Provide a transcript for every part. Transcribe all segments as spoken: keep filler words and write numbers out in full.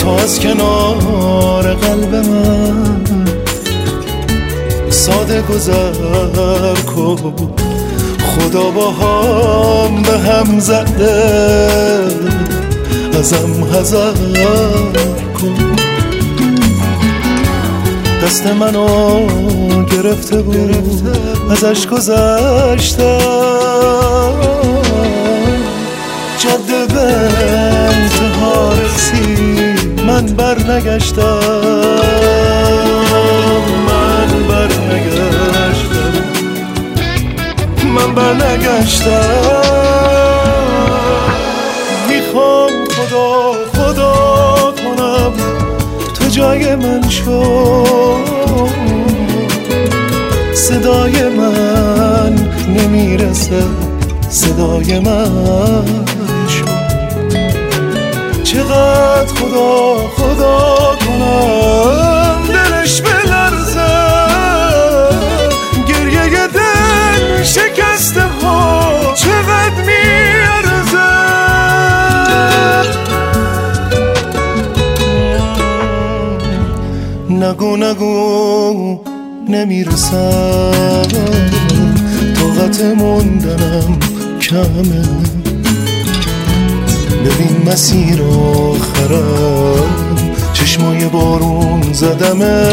تو از کنار قلب من ساده گذر کن، خدا با هم به هم زده ازم حذر کن. دست منو گرفته بود ازش گذشتم، جاده به انتها رسید من بر نگشتم، من بر نگشتم، من بر نگشتم. میخوام خدا خدا کنم تو جای من شو، صدای من نمیرسه صدای من شو. چقدر خدا خدا کنم دلش بلرزه، گریه دل شکسته ها چقدر میارزه. نگو نگو نمیرسم، طاقت موندنم کمه. ببین مسیر آخرم چشمای بارون زدمه.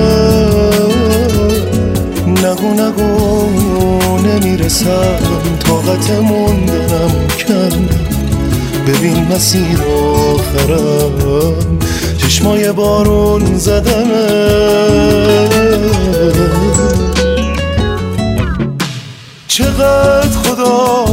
نگو نگو نمیرسم، طاقت موندنم کمه. ببین مسیر آخرم چشمای بارون زدمه. چقدر خدا